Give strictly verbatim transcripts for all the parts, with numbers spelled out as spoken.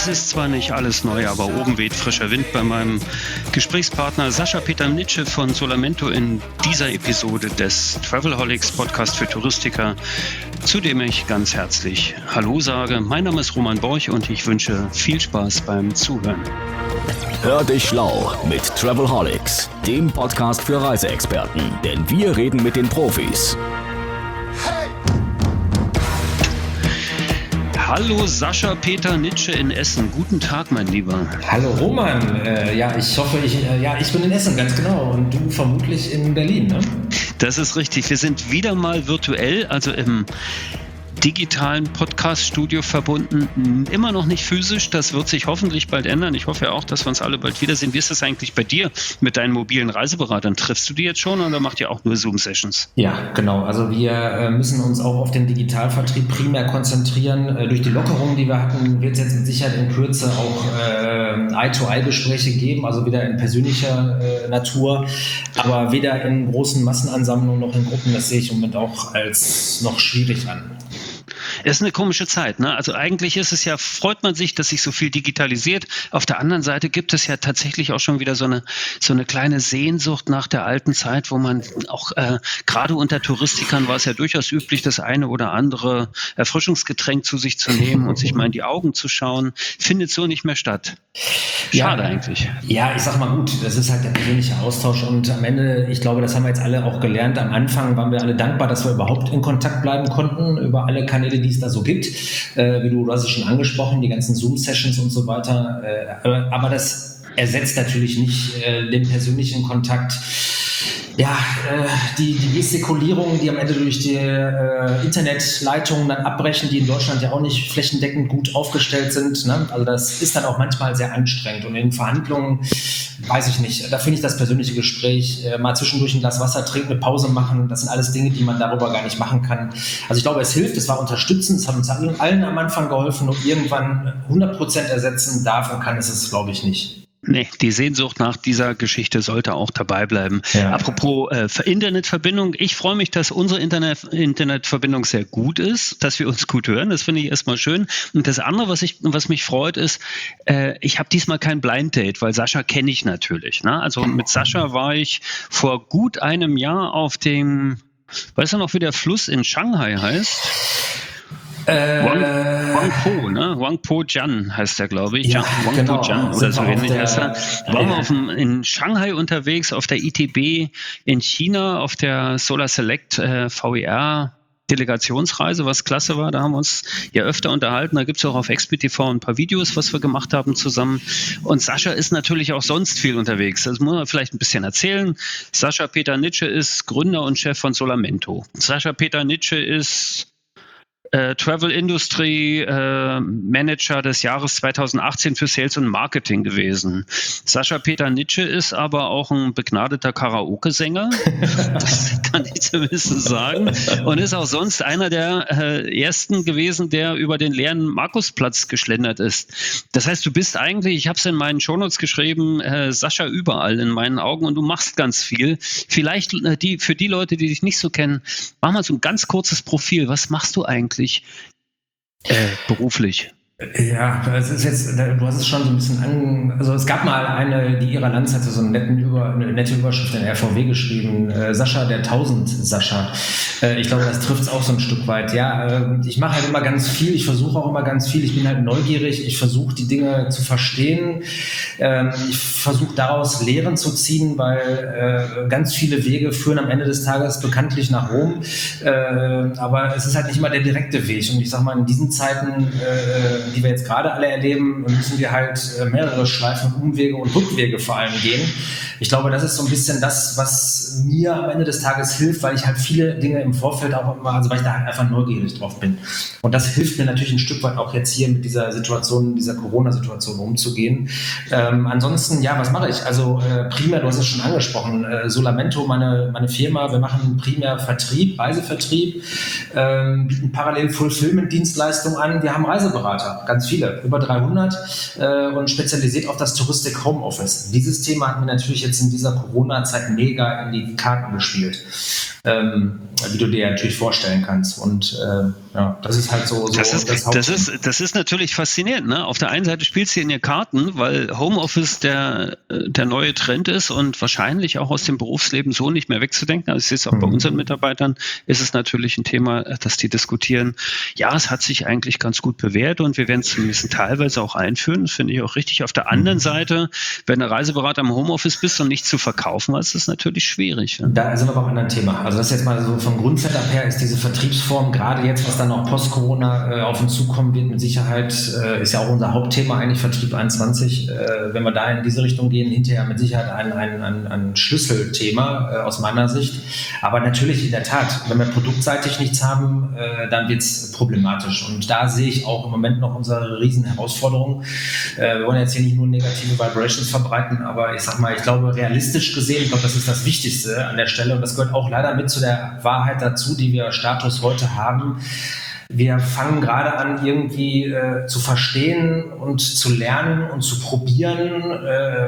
Es ist zwar nicht alles neu, aber oben weht frischer Wind bei meinem Gesprächspartner Sascha Peter Nitsche von Solamento in dieser Episode des Travelholics Podcast für Touristiker, zu dem ich ganz herzlich Hallo sage. Mein Name ist Roman Borch und ich wünsche viel Spaß beim Zuhören. Hör dich schlau mit Travelholics, dem Podcast für Reiseexperten, denn wir reden mit den Profis. Hallo Sascha Peter Nitsche in Essen. Guten Tag, mein Lieber. Hallo Roman. Äh, ja, ich hoffe, ich, äh, ja, ich bin in Essen, ganz genau. Und du vermutlich in Berlin, ne? Das ist richtig. Wir sind wieder mal virtuell, also im digitalen Podcast-Studio verbunden, immer noch nicht physisch. Das wird sich hoffentlich bald ändern. Ich hoffe ja auch, dass wir uns alle bald wiedersehen. Wie ist das eigentlich bei dir mit deinen mobilen Reiseberatern? Triffst du die jetzt schon oder macht ihr auch nur Zoom-Sessions? Ja, genau. Also wir äh, müssen uns auch auf den Digitalvertrieb primär konzentrieren. Äh, durch die Lockerungen, die wir hatten, wird es jetzt mit Sicherheit in Kürze auch äh, Eye-to-Eye-Gespräche geben, also wieder in persönlicher äh, Natur, aber weder in großen Massenansammlungen noch in Gruppen. Das sehe ich im Moment auch als noch schwierig an. Es ist eine komische Zeit, ne? Also eigentlich ist es ja, freut man sich, dass sich so viel digitalisiert. Auf der anderen Seite gibt es ja tatsächlich auch schon wieder so eine, so eine kleine Sehnsucht nach der alten Zeit, wo man auch, äh, gerade unter Touristikern war es ja durchaus üblich, das eine oder andere Erfrischungsgetränk zu sich zu nehmen und sich mal in die Augen zu schauen. Findet so nicht mehr statt. Schade ja, eigentlich. Ja, ich sag mal gut, das ist halt der persönliche Austausch und am Ende, ich glaube, das haben wir jetzt alle auch gelernt. Am Anfang waren wir alle dankbar, dass wir überhaupt in Kontakt bleiben konnten über alle Kanäle, die es da so gibt. Äh, wie du, du hast es schon angesprochen, die ganzen Zoom-Sessions und so weiter. Äh, aber das ersetzt natürlich nicht äh, den persönlichen Kontakt. Ja, äh, die, die Gestikulierungen, die am Ende durch die äh, Internetleitungen dann abbrechen, die in Deutschland ja auch nicht flächendeckend gut aufgestellt sind, ne? Also das ist dann auch manchmal sehr anstrengend. Und in Verhandlungen, weiß ich nicht, da finde ich das persönliche Gespräch, äh, mal zwischendurch ein Glas Wasser trinken, eine Pause machen, das sind alles Dinge, die man darüber gar nicht machen kann. Also ich glaube, es hilft, es war unterstützend, es hat uns allen am Anfang geholfen und irgendwann hundert Prozent ersetzen darf und kann es es, glaube ich, nicht. Nee, die Sehnsucht nach dieser Geschichte sollte auch dabei bleiben. Ja. Apropos äh, Internetverbindung, ich freue mich, dass unsere Internet, Internetverbindung sehr gut ist, dass wir uns gut hören. Das finde ich erstmal schön. Und das andere, was ich, was mich freut, ist, äh, ich habe diesmal kein Blind Date, weil Sascha kenne ich natürlich. Ne? Also mit Sascha war ich vor gut einem Jahr auf dem, weißt du noch, wie der Fluss in Shanghai heißt? Äh, Huangpu, ne? Huangpu Jian heißt der, glaube ich. Ja, Huangpu genau. Jian oder so ähnlich heißt er. Waren wir auf dem, in Shanghai unterwegs, auf der I T B in China, auf der Solar Select äh, V E R Delegationsreise, was klasse war. Da haben wir uns ja öfter unterhalten. Da gibt es auch auf X P T V ein paar Videos, was wir gemacht haben zusammen. Und Sascha ist natürlich auch sonst viel unterwegs. Das muss man vielleicht ein bisschen erzählen. Sascha Peter Nitsche ist Gründer und Chef von Solamento. Sascha Peter Nitsche ist Äh, Travel Industry äh, Manager des Jahres zweitausendachtzehn für Sales und Marketing gewesen. Sascha Peter Nitsche ist aber auch ein begnadeter Karaoke-Sänger, das kann ich zumindest sagen, und ist auch sonst einer der äh, ersten gewesen, der über den leeren Markusplatz geschlendert ist. Das heißt, du bist eigentlich, ich habe es in meinen Shownotes geschrieben, äh, Sascha überall in meinen Augen und du machst ganz viel. Vielleicht äh, die für die Leute, die dich nicht so kennen, mach mal so ein ganz kurzes Profil. Was machst du eigentlich Äh, beruflich? Ja, das ist jetzt, du hast es schon so ein bisschen an, also es gab mal eine, die Ira Lanz hatte so einen netten Über, eine nette Überschrift in R V W geschrieben, äh, Sascha, der tausend Sascha. Äh, ich glaube, das trifft es auch so ein Stück weit. Ja, äh, ich mache halt immer ganz viel, ich versuche auch immer ganz viel, ich bin halt neugierig, ich versuche die Dinge zu verstehen, äh, ich versuche daraus Lehren zu ziehen, weil äh, ganz viele Wege führen am Ende des Tages bekanntlich nach Rom, äh, aber es ist halt nicht immer der direkte Weg und ich sag mal, in diesen Zeiten, äh, die wir jetzt gerade alle erleben, müssen wir halt mehrere Schleifen, Umwege und Rückwege vor allem gehen. Ich glaube, das ist so ein bisschen das, was mir am Ende des Tages hilft, weil ich halt viele Dinge im Vorfeld auch immer, also weil ich da halt einfach neugierig drauf bin. Und das hilft mir natürlich ein Stück weit auch jetzt hier mit dieser Situation, dieser Corona-Situation umzugehen. Ähm, ansonsten, ja, was mache ich? Also äh, primär, du hast es schon angesprochen, äh, Solamento, meine, meine Firma, wir machen primär Vertrieb, Reisevertrieb, ähm, bieten parallel Fulfillment-Dienstleistungen an, wir haben Reiseberater. Mitarbeiter, ganz viele, über dreihundert äh, und spezialisiert auf das Touristik Homeoffice. Dieses Thema hat mir natürlich jetzt in dieser Corona-Zeit mega in die Karten gespielt. Ähm, wie du dir natürlich vorstellen kannst. Und äh, ja, das ist halt so, so das, ist, das, das, ist, das ist natürlich faszinierend. Ne? Auf der einen Seite spielst du in ihr Karten, weil Homeoffice der, der neue Trend ist und wahrscheinlich auch aus dem Berufsleben so nicht mehr wegzudenken. Also ich sehe es auch mhm. bei unseren Mitarbeitern, ist es natürlich ein Thema, dass die diskutieren, ja, es hat sich eigentlich ganz gut bewährt und wir werden es zumindest teilweise auch einführen. Das finde ich auch richtig. Auf der anderen mhm. Seite, wenn du Reiseberater im Homeoffice bist und nichts zu verkaufen hast, ist es natürlich schwierig. Ne? Da sind wir beim anderen Thema. Also das jetzt mal so vom Grundsetup her ist diese Vertriebsform, gerade jetzt, was dann noch post-Corona äh, auf uns zukommen wird, mit Sicherheit, äh, ist ja auch unser Hauptthema eigentlich Vertrieb einundzwanzig. Äh, wenn wir da in diese Richtung gehen, hinterher mit Sicherheit ein, ein, ein, ein Schlüsselthema äh, aus meiner Sicht. Aber natürlich in der Tat, wenn wir produktseitig nichts haben, äh, dann wird es problematisch. Und da sehe ich auch im Moment noch unsere riesen Herausforderung. Äh, wir wollen jetzt hier nicht nur negative Vibrations verbreiten, aber ich sag mal, ich glaube, realistisch gesehen, ich glaube, das ist das Wichtigste an der Stelle und das gehört auch leider mit zu der Wahrheit dazu, die wir Status heute haben. Wir fangen gerade an, irgendwie äh, zu verstehen und zu lernen und zu probieren, äh,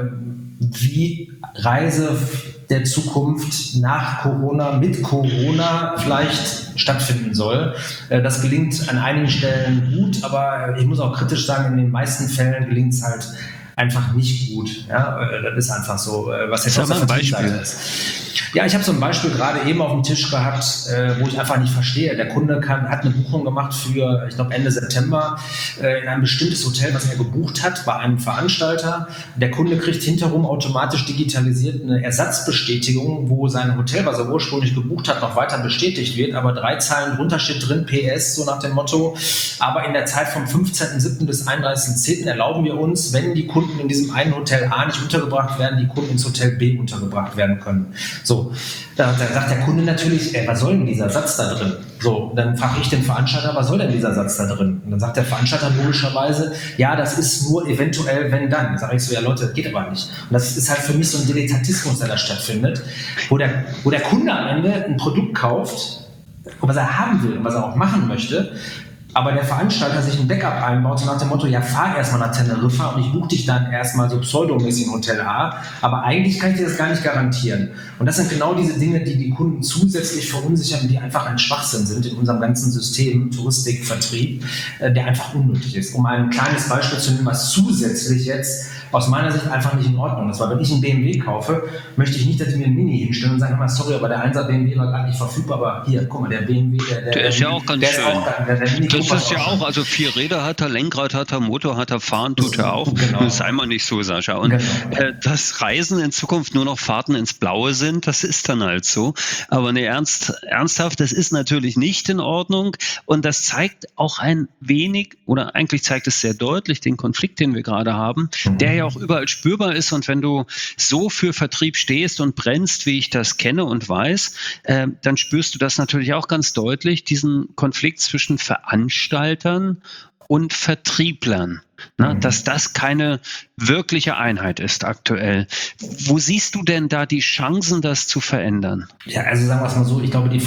wie Reise der Zukunft nach Corona, mit Corona vielleicht stattfinden soll. Äh, das gelingt an einigen Stellen gut, aber ich muss auch kritisch sagen, in den meisten Fällen gelingt es halt einfach nicht gut. Ja, das ist einfach so, was jetzt aus der Vertriebsseite ist. Ja, ich habe so ein Beispiel gerade eben auf dem Tisch gehabt, äh, wo ich einfach nicht verstehe. Der Kunde kann, hat eine Buchung gemacht für, ich glaube, Ende September äh, in ein bestimmtes Hotel, was er gebucht hat bei einem Veranstalter. Der Kunde kriegt hinterherum automatisch digitalisiert eine Ersatzbestätigung, wo sein Hotel, was er ursprünglich gebucht hat, noch weiter bestätigt wird, aber drei Zeilen drunter steht drin, P S, so nach dem Motto, aber in der Zeit vom fünfzehnten siebten bis einunddreißigsten zehnten erlauben wir uns, wenn die Kunden in diesem einen Hotel A nicht untergebracht werden, die Kunden ins Hotel B untergebracht werden können. So, da, da sagt der Kunde natürlich, ey, was soll denn dieser Satz da drin? So, dann frage ich den Veranstalter, was soll denn dieser Satz da drin? Und dann sagt der Veranstalter logischerweise, ja, das ist nur eventuell, wenn dann. Dann sage ich so, ja Leute, das geht aber nicht. Und das ist halt für mich so ein Dilettantismus, der da stattfindet, wo der, wo der Kunde am Ende ein Produkt kauft, was er haben will und was er auch machen möchte, aber der Veranstalter sich ein Backup einbaut, so nach dem Motto, ja, fahr erstmal nach Teneriffa und ich buche dich dann erstmal so pseudomäßig in Hotel A, aber eigentlich kann ich dir das gar nicht garantieren. Und das sind genau diese Dinge, die die Kunden zusätzlich verunsichern, die einfach ein Schwachsinn sind in unserem ganzen System, Touristik, Vertrieb, der einfach unnötig ist. Um ein kleines Beispiel zu nehmen, was zusätzlich jetzt aus meiner Sicht einfach nicht in Ordnung ist, weil wenn ich einen B M W kaufe, möchte ich nicht, dass die mir einen Mini hinstellen und sagen, sorry, aber der Einser B M W war gar nicht verfügbar, aber hier, guck mal, der B M W, der, der, der ist ja auch ganz schön. Auch, der, der Mini das ist ja auch, auch, also vier Räder hat er, Lenkrad hat er, Motor hat er, fahren tut er auch. Genau. Sei mal nicht so, Sascha. Und genau. äh, dass Reisen in Zukunft nur noch Fahrten ins Blaue sind, das ist dann halt so. Aber ne, ernst, ernsthaft, das ist natürlich nicht in Ordnung und das zeigt auch ein wenig, oder eigentlich zeigt es sehr deutlich den Konflikt, den wir gerade haben, mhm. der ja auch überall spürbar ist und wenn du so für Vertrieb stehst und brennst, wie ich das kenne und weiß, äh, dann spürst du das natürlich auch ganz deutlich, diesen Konflikt zwischen Veranstaltern und Vertrieblern. Na, mhm. dass das keine wirkliche Einheit ist aktuell. Wo siehst du denn da die Chancen, das zu verändern? Ja, also sagen wir es mal so, ich glaube, die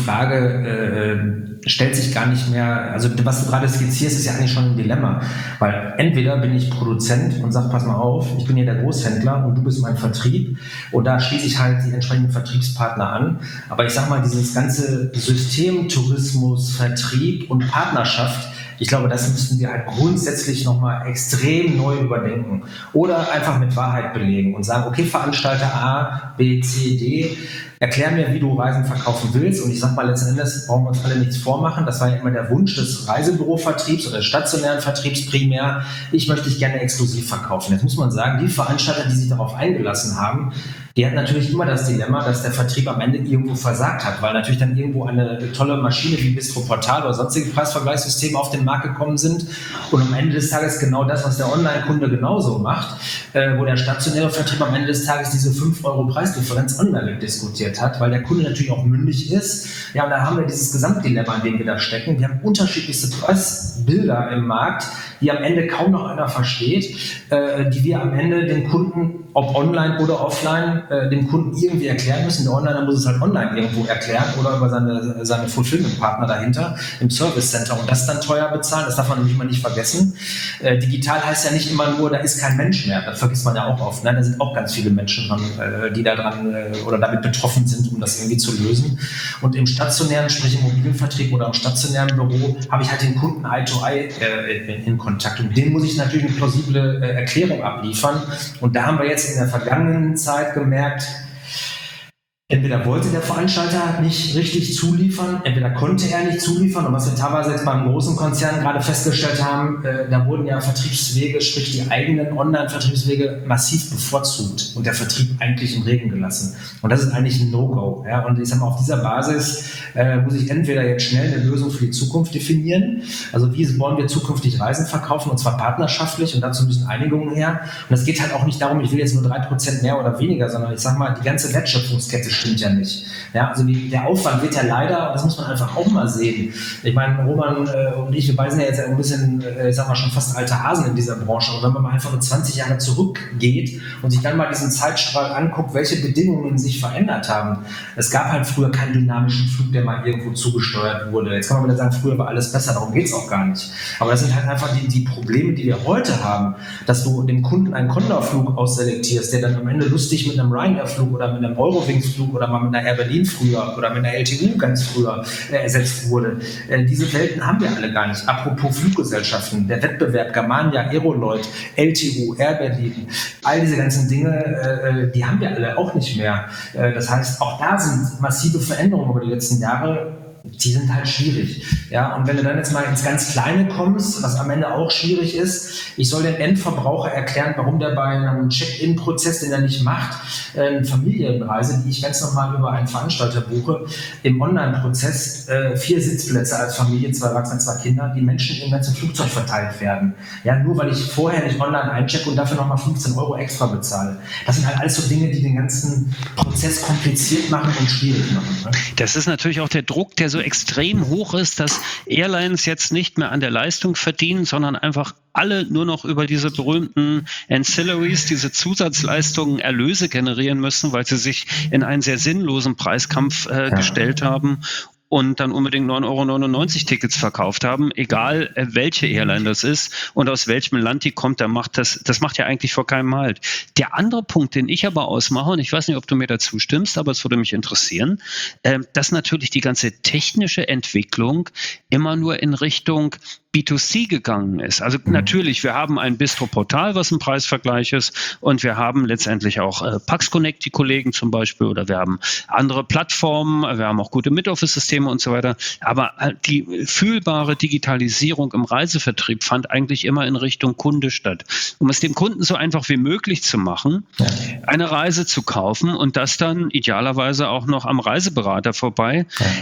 Frage äh, stellt sich gar nicht mehr, also was du gerade skizzierst, ist ja eigentlich schon ein Dilemma, weil entweder bin ich Produzent und sage, pass mal auf, ich bin hier der Großhändler und du bist mein Vertrieb und da schließe ich halt die entsprechenden Vertriebspartner an, aber ich sag mal, dieses ganze System Tourismus, Vertrieb und Partnerschaft, ich glaube, das müssten wir halt grundsätzlich nochmal extrem neu überdenken oder einfach mit Wahrheit belegen und sagen, okay, Veranstalter A, B, C, D, erklär mir, wie du Reisen verkaufen willst und ich sag mal, letzten Endes brauchen wir uns alle nichts vormachen, das war ja immer der Wunsch des Reisebürovertriebs oder des stationären Vertriebs primär, ich möchte dich gerne exklusiv verkaufen. Jetzt muss man sagen, die Veranstalter, die sich darauf eingelassen haben, die hat natürlich immer das Dilemma, dass der Vertrieb am Ende irgendwo versagt hat, weil natürlich dann irgendwo eine tolle Maschine wie Bistro Portal oder sonstige Preisvergleichssysteme auf den Markt gekommen sind und am Ende des Tages genau das, was der Online-Kunde genauso macht, äh, wo der stationäre Vertrieb am Ende des Tages diese fünf Euro Preisdifferenz online diskutiert hat, weil der Kunde natürlich auch mündig ist. Ja, und da haben wir dieses Gesamtdilemma, in dem wir da stecken. Wir haben unterschiedlichste Preisbilder im Markt, die am Ende kaum noch einer versteht, äh, die wir am Ende den Kunden, ob online oder offline, äh, dem Kunden irgendwie erklären müssen. Der Onliner muss es halt online irgendwo erklären oder über seine, seine Fulfillment-Partner dahinter im Service Center und das dann teuer bezahlen. Das darf man nämlich mal nicht vergessen. Äh, digital heißt ja nicht immer nur, da ist kein Mensch mehr. Das vergisst man ja auch oft. Ne? Da sind auch ganz viele Menschen dran, äh, die da dran äh, oder damit betroffen sind, um das irgendwie zu lösen. Und im stationären, sprich im mobilen Vertrieb oder im stationären Büro, habe ich halt den Kunden Eye to Eye äh, in Kontakt. Und dem muss ich natürlich eine plausible äh, Erklärung abliefern. Und da haben wir jetzt in der vergangenen Zeit gemerkt, entweder wollte der Veranstalter nicht richtig zuliefern, entweder konnte er nicht zuliefern. Und was wir teilweise jetzt beim großen Konzern gerade festgestellt haben, äh, da wurden ja Vertriebswege, sprich die eigenen Online-Vertriebswege massiv bevorzugt und der Vertrieb eigentlich im Regen gelassen. Und das ist eigentlich ein No-Go. Ja? Und ich sage mal, auf dieser Basis äh, muss ich entweder jetzt schnell eine Lösung für die Zukunft definieren. Also wie wollen wir zukünftig Reisen verkaufen, und zwar partnerschaftlich, und dazu müssen Einigungen her. Und es geht halt auch nicht darum, ich will jetzt nur drei Prozent mehr oder weniger, sondern ich sage mal, die ganze Wertschöpfungskette stimmt ja nicht. Ja, also die, der Aufwand wird ja leider, das muss man einfach auch mal sehen. Ich meine, Roman äh, und ich, wir beide sind ja jetzt ein bisschen, äh, ich sag mal, schon fast alte Hasen in dieser Branche. Und wenn man mal einfach in zwanzig Jahre zurückgeht und sich dann mal diesen Zeitstrahl anguckt, welche Bedingungen sich verändert haben. Es gab halt früher keinen dynamischen Flug, der mal irgendwo zugesteuert wurde. Jetzt kann man wieder sagen, früher war alles besser, darum geht es auch gar nicht. Aber das sind halt einfach die, die Probleme, die wir heute haben, dass du dem Kunden einen Condor-Flug ausselektierst, der dann am Ende lustig mit einem Ryanair-Flug oder mit einem Eurowings-Flug oder mal mit einer Air Berlin früher oder mit einer L T U ganz früher äh, ersetzt wurde. Äh, diese Welten haben wir alle gar nicht. Apropos Fluggesellschaften, der Wettbewerb, Germania, Aeroloid, L T U, Air Berlin, all diese ganzen Dinge, äh, die haben wir alle auch nicht mehr. Äh, das heißt, auch da sind massive Veränderungen über die letzten Jahre. Die sind halt schwierig. Ja, und wenn du dann jetzt mal ins ganz Kleine kommst, was am Ende auch schwierig ist, ich soll dem Endverbraucher erklären, warum der bei einem Check-in-Prozess, den er nicht macht, eine Familienreise, die ich ganz normal über einen Veranstalter buche, im Online-Prozess äh, vier Sitzplätze als Familie, zwei Erwachsene, zwei Kinder, die Menschen im ganzen Flugzeug verteilt werden. Ja, nur weil ich vorher nicht online einchecke und dafür nochmal fünfzehn Euro extra bezahle. Das sind halt alles so Dinge, die den ganzen Prozess kompliziert machen und schwierig machen. Ne? Das ist natürlich auch der Druck, der so extrem hoch ist, dass Airlines jetzt nicht mehr an der Leistung verdienen, sondern einfach alle nur noch über diese berühmten Ancillaries, diese Zusatzleistungen Erlöse generieren müssen, weil sie sich in einen sehr sinnlosen Preiskampf äh, ja. gestellt haben und dann unbedingt neun Euro neunundneunzig Tickets verkauft haben, egal äh, welche Airline das ist und aus welchem Land die kommt, da macht das, das macht ja eigentlich vor keinem Halt. Der andere Punkt, den ich aber ausmache, und ich weiß nicht, ob du mir dazu stimmst, aber es würde mich interessieren, äh, dass natürlich die ganze technische Entwicklung immer nur in Richtung B zwei C gegangen ist. Also natürlich, wir haben ein Bistro-Portal, was ein Preisvergleich ist, und wir haben letztendlich auch äh, Pax Connect, die Kollegen zum Beispiel, oder wir haben andere Plattformen, wir haben auch gute Mid-Office-Systeme und so weiter. Aber die fühlbare Digitalisierung im Reisevertrieb fand eigentlich immer in Richtung Kunde statt. Um es dem Kunden so einfach wie möglich zu machen, eine Reise zu kaufen und das dann idealerweise auch noch am Reiseberater vorbei.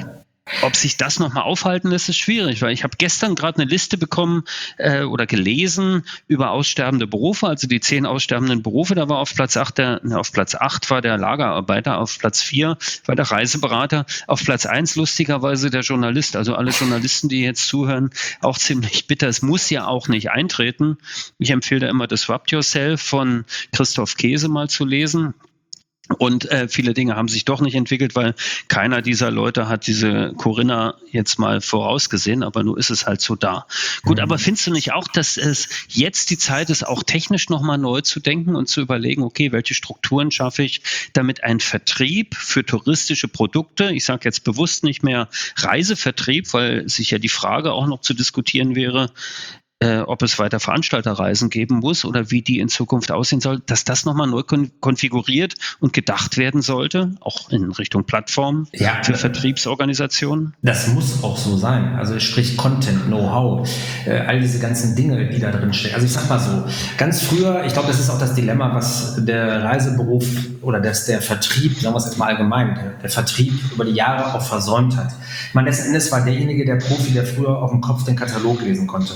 Ob sich das nochmal aufhalten lässt, ist schwierig, weil ich habe gestern gerade eine Liste bekommen äh, oder gelesen über aussterbende Berufe, also die zehn aussterbenden Berufe. Da war auf Platz acht, der, ne, auf Platz acht war der Lagerarbeiter, auf Platz vier war der Reiseberater, auf Platz eins lustigerweise der Journalist. Also alle Journalisten, die jetzt zuhören, auch ziemlich bitter. Es muss ja auch nicht eintreten. Ich empfehle da immer Disrupt Yourself von Christoph Käse mal zu lesen. Und äh, viele Dinge haben sich doch nicht entwickelt, weil keiner dieser Leute hat diese Corinna jetzt mal vorausgesehen, aber nur ist es halt so da. Gut, aber findest du nicht auch, dass es jetzt die Zeit ist, auch technisch nochmal neu zu denken und zu überlegen, okay, welche Strukturen schaffe ich, damit ein Vertrieb für touristische Produkte, ich sage jetzt bewusst nicht mehr Reisevertrieb, weil sich ja die Frage auch noch zu diskutieren wäre, Äh, ob es weiter Veranstalterreisen geben muss oder wie die in Zukunft aussehen soll, dass das nochmal neu kon- konfiguriert und gedacht werden sollte, auch in Richtung Plattform ja, für Vertriebsorganisationen? Das muss auch so sein. Also sprich Content, Know-how, äh, all diese ganzen Dinge, die da drin stecken. Also ich sag mal so, ganz früher, ich glaube, das ist auch das Dilemma, was der Reiseberuf oder das, der Vertrieb, sagen wir es jetzt mal allgemein, der, der Vertrieb über die Jahre auch versäumt hat. Ich meine, letzten Endes war derjenige, der Profi, der früher auf dem Kopf den Katalog lesen konnte. Der war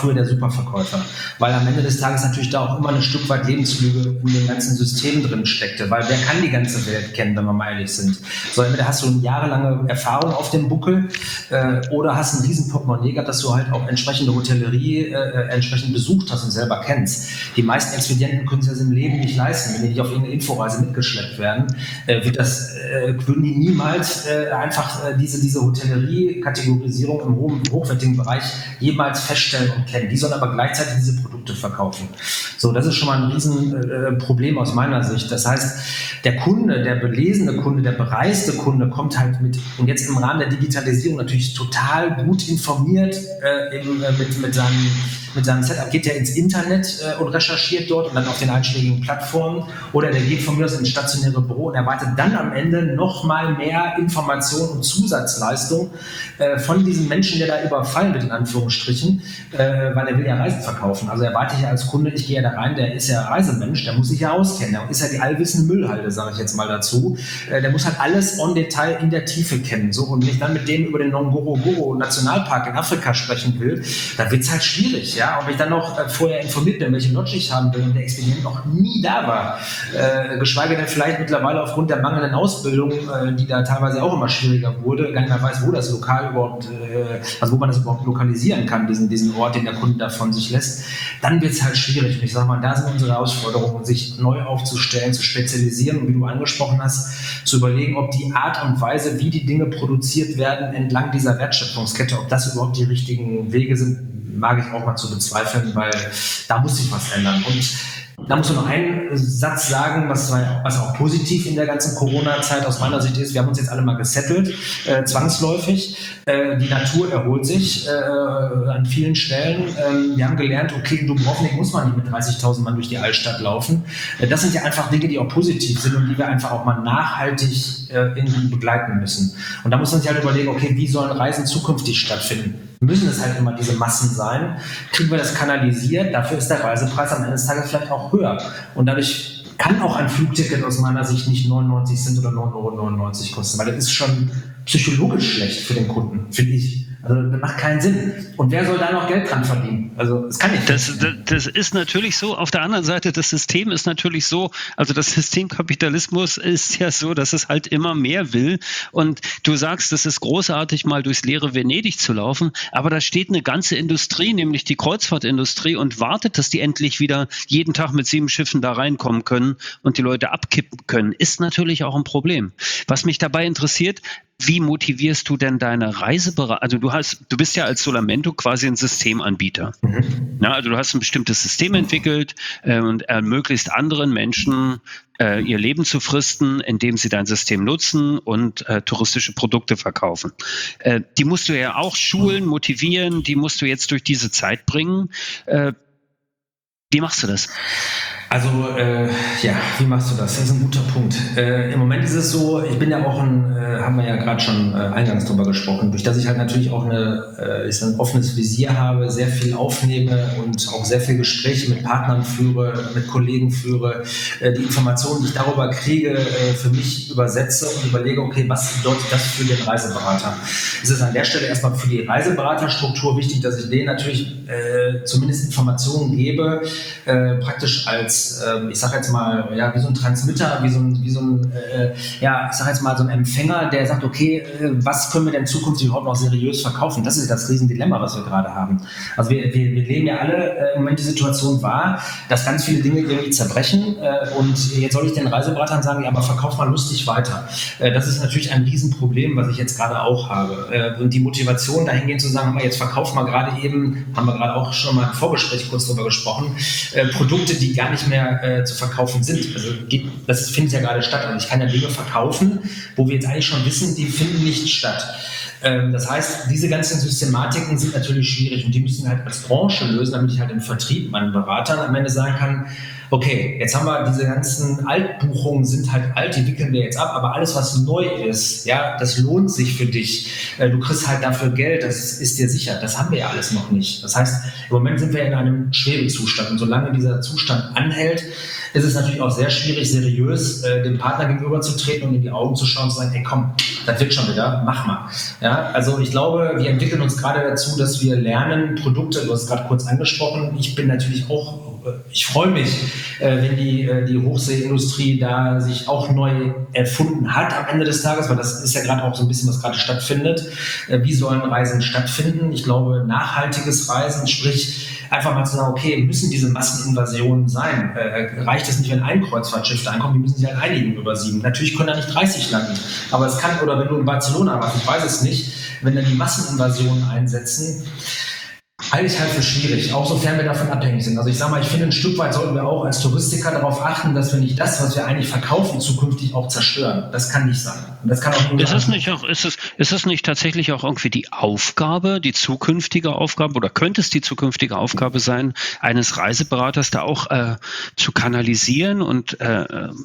früher der Superverkäufer, weil am Ende des Tages natürlich da auch immer ein Stück weit Lebenslüge in den ganzen Systemen drin steckte, weil wer kann die ganze Welt kennen, wenn wir mal ehrlich sind. So, entweder hast du eine jahrelange Erfahrung auf dem Buckel äh, oder hast einen riesen Portemonnaie gehabt, dass du halt auch entsprechende Hotellerie äh, entsprechend besucht hast und selber kennst. Die meisten Expedienten können sich das im Leben nicht leisten, wenn die nicht auf irgendeine Inforeise mitgeschleppt werden, äh, wird das, äh, würden die niemals äh, einfach äh, diese, diese Hotellerie-Kategorisierung im hohen, hochwertigen Bereich jemals feststellen und kennen. Die sollen aber gleichzeitig diese Produkte verkaufen. So, das ist schon mal ein Riesenproblem äh, aus meiner Sicht. Das heißt, der Kunde, der belesene Kunde, der bereiste Kunde kommt halt mit, und jetzt im Rahmen der Digitalisierung natürlich total gut informiert äh, im, äh, mit, mit seinem Mit seinem Setup geht er ins Internet äh, und recherchiert dort und dann auf den einschlägigen Plattformen, oder der geht von mir aus ins stationäre Büro und erwartet dann am Ende nochmal mehr Information und Zusatzleistung äh, von diesem Menschen, der da überfallen wird, in Anführungsstrichen, äh, weil er will ja Reisen verkaufen. Also erwarte ich ja als Kunde, ich gehe ja da rein, der ist ja Reisemensch, der muss sich ja auskennen, der ist ja die allwissende Müllhalde, sage ich jetzt mal dazu. Äh, der muss halt alles on Detail in der Tiefe kennen. So, und wenn ich dann mit dem über den Ngorongoro Nationalpark in Afrika sprechen will, dann wird es halt schwierig, ja. Ja, und wenn ich dann noch äh, vorher informiert bin, welche Lodge ich haben will und der Expedient noch nie da war, äh, geschweige denn vielleicht mittlerweile aufgrund der mangelnden Ausbildung, äh, die da teilweise auch immer schwieriger wurde, gar nicht mehr weiß, wo das Lokal überhaupt, äh, also wo man das überhaupt lokalisieren kann, diesen, diesen Ort, den der Kunde da von sich lässt, dann wird es halt schwierig. Und ich sage mal, da sind unsere Herausforderungen, sich neu aufzustellen, zu spezialisieren und wie du angesprochen hast, zu überlegen, ob die Art und Weise, wie die Dinge produziert werden, entlang dieser Wertschöpfungskette, ob das überhaupt die richtigen Wege sind, mag ich auch mal zu bezweifeln, weil da muss sich was ändern. Und da muss man noch einen Satz sagen, was, was auch positiv in der ganzen Corona-Zeit aus meiner Sicht ist. Wir haben uns jetzt alle mal gesettelt, äh, zwangsläufig. Äh, die Natur erholt sich äh, an vielen Stellen. Äh, wir haben gelernt, okay, in Dubrovnik muss man nicht mit dreißigtausend Mann durch die Altstadt laufen. Äh, das sind ja einfach Dinge, die auch positiv sind und die wir einfach auch mal nachhaltig äh, irgendwie begleiten müssen. Und da muss man sich halt überlegen, okay, wie sollen Reisen zukünftig stattfinden? Müssen es halt immer diese Massen sein? Kriegen wir das kanalisiert? Dafür ist der Reisepreis am Ende des Tages vielleicht auch höher. Und dadurch kann auch ein Flugticket aus meiner Sicht nicht neunundneunzig Cent oder neun Euro neunundneunzig kosten, weil das ist schon psychologisch schlecht für den Kunden, finde ich. Also das macht keinen Sinn. Und wer soll da noch Geld dran verdienen? Also das kann nicht. Das, das, das ist natürlich so. Auf der anderen Seite, das System ist natürlich so, also das System Kapitalismus ist ja so, dass es halt immer mehr will. Und du sagst, es ist großartig, mal durchs leere Venedig zu laufen, aber da steht eine ganze Industrie, nämlich die Kreuzfahrtindustrie, und wartet, dass die endlich wieder jeden Tag mit sieben Schiffen da reinkommen können und die Leute abkippen können. Ist natürlich auch ein Problem. Was mich dabei interessiert, wie motivierst du denn deine Reiseberater? Also du hast, du bist ja als Solamento quasi ein Systemanbieter. Mhm. Ja, also du hast ein bestimmtes System entwickelt äh, und ermöglicht anderen Menschen äh, ihr Leben zu fristen, indem sie dein System nutzen und äh, touristische Produkte verkaufen. Äh, die musst du ja auch schulen, motivieren, die musst du jetzt durch diese Zeit bringen. Äh, wie machst du das? Also, äh, ja, wie machst du das? Das ist ein guter Punkt. Äh, Im Moment ist es so, ich bin ja auch ein, äh, haben wir ja gerade schon äh, eingangs drüber gesprochen, durch dass ich halt natürlich auch eine, äh, ist ein offenes Visier habe, sehr viel aufnehme und auch sehr viel Gespräche mit Partnern führe, mit Kollegen führe, äh, die Informationen, die ich darüber kriege, äh, für mich übersetze und überlege, okay, was bedeutet das für den Reiseberater? Es ist an der Stelle erstmal für die Reiseberaterstruktur wichtig, dass ich denen natürlich äh, zumindest Informationen gebe, äh, praktisch als ich sage jetzt mal, ja, wie so ein Transmitter, wie so ein, wie so ein äh, ja, ich sage jetzt mal so ein Empfänger, der sagt, okay, äh, was können wir denn zukünftig überhaupt noch seriös verkaufen? Das ist das Riesendilemma, was wir gerade haben. Also wir, wir, wir leben ja alle äh, im Moment die Situation wahr, dass ganz viele Dinge irgendwie zerbrechen äh, und jetzt soll ich den Reiseberatern sagen, ja, aber verkauf mal lustig weiter. Äh, das ist natürlich ein Riesenproblem, was ich jetzt gerade auch habe. Äh, und die Motivation dahingehend zu sagen, jetzt verkauf mal gerade eben, haben wir gerade auch schon mal im Vorgespräch kurz drüber gesprochen, äh, Produkte, die gar nicht mehr mehr äh, zu verkaufen sind. Also das findet ja gerade statt. Also ich kann ja Dinge verkaufen, wo wir jetzt eigentlich schon wissen, die finden nicht statt. Ähm, das heißt, diese ganzen Systematiken sind natürlich schwierig und die müssen wir halt als Branche lösen, damit ich halt im Vertrieb meinen Beratern am Ende sagen kann, okay, jetzt haben wir diese ganzen Altbuchungen sind halt alt, die wickeln wir jetzt ab, aber alles, was neu ist, ja, das lohnt sich für dich. Du kriegst halt dafür Geld, das ist dir sicher. Das haben wir ja alles noch nicht. Das heißt, im Moment sind wir in einem Schwebezustand und solange dieser Zustand anhält, ist es natürlich auch sehr schwierig, seriös äh, dem Partner gegenüberzutreten und in die Augen zu schauen und zu sagen, ey komm, das wird schon wieder, mach mal. Ja, also ich glaube, wir entwickeln uns gerade dazu, dass wir lernen, Produkte, du hast es gerade kurz angesprochen, ich bin natürlich auch, ich freue mich, äh, wenn die, äh, die Hochseeindustrie da sich auch neu erfunden hat am Ende des Tages, weil das ist ja gerade auch so ein bisschen, was gerade stattfindet. Äh, wie sollen Reisen stattfinden? Ich glaube, nachhaltiges Reisen, sprich einfach mal zu sagen, okay, müssen diese Masseninvasionen sein? Äh, reicht es nicht, wenn ein Kreuzfahrtschiff da ankommt? Die müssen sich halt einigen über sieben. Natürlich können da nicht dreißig landen, aber es kann, oder wenn du in Barcelona warst, ich weiß es nicht, wenn dann die Masseninvasionen einsetzen, halte ich halt für schwierig, auch sofern wir davon abhängig sind. Also ich sage mal, ich finde, ein Stück weit sollten wir auch als Touristiker darauf achten, dass wir nicht das, was wir eigentlich verkaufen, zukünftig auch zerstören. Das kann nicht sein. Und das kann auch nur ist es nicht auch, ist es, ist es nicht tatsächlich auch irgendwie die Aufgabe, die zukünftige Aufgabe, oder könnte es die zukünftige Aufgabe sein, eines Reiseberaters da auch äh, zu kanalisieren und äh,